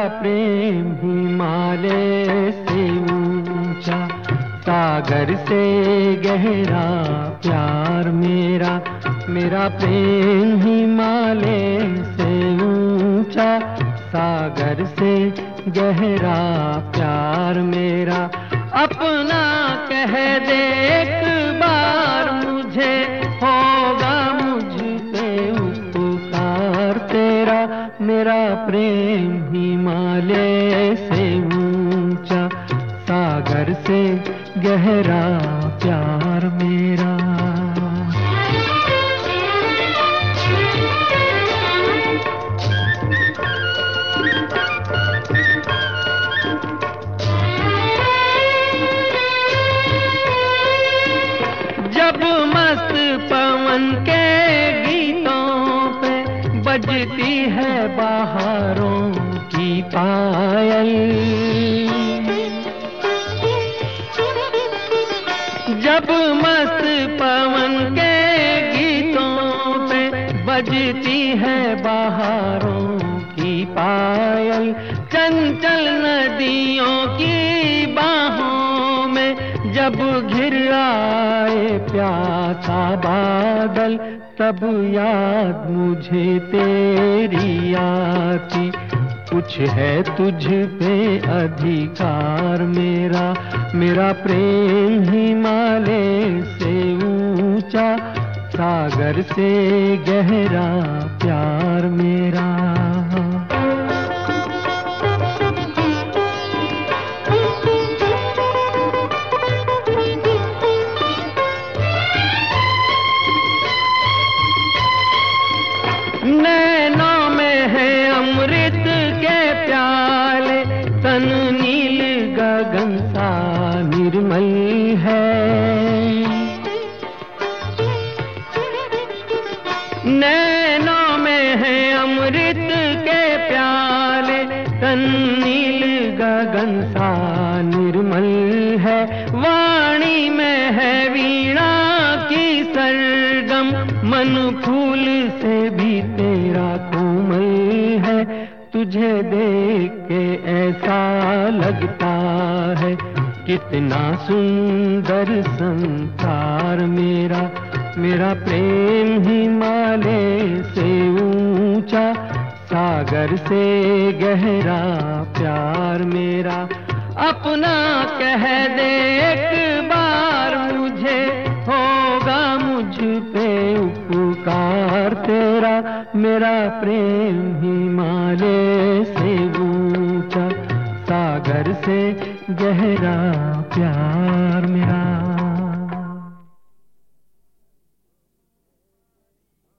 प्रेम हिमालय से ऊंचा, सागर से गहरा प्यार मेरा, मेरा प्रेम हिमालय से ऊंचा, सागर से गहरा प्यार मेरा। अपना कह दे एक बार मुझे, होगा मुझ पे उपकार तेरा, मेरा प्रेम हिमालय से ऊंचा, सागर से गहरा प्यार मेरा। जब मस्त पवन के गीतों पे बजती है बहारों की पायल, जब मस्त पवन के गीतों पे बजती है बहारों की पायल, चंचल नदियों की बाहों में जब घिर आए प्यासा बादल, तब याद मुझे तेरी आती। कुछ है तुझ पे अधिकार मेरा, मेरा प्रेम हिमालय से ऊंचा, सागर से गहरा प्यार मेरा। नैनों में है अमृत के प्याले, तन नील गगन सा निर्मल है। नैनों में है अमृत के प्याले, तन नील गगन सा निर्मल है। वाणी में है वीणा की सरगम, मन फूल से भी तेरा कोमल है। तुझे देख के ऐसा लगता है कितना सुंदर संसार मेरा, मेरा प्रेम हिमालय से ऊंचा, सागर से गहरा प्यार मेरा। अपना कह दे एक बार मुझे, होगा मुझ पे उपकार तेरा, मेरा प्रेम हिमालय से ऊंचा, सागर से गहरा प्यार मेरा।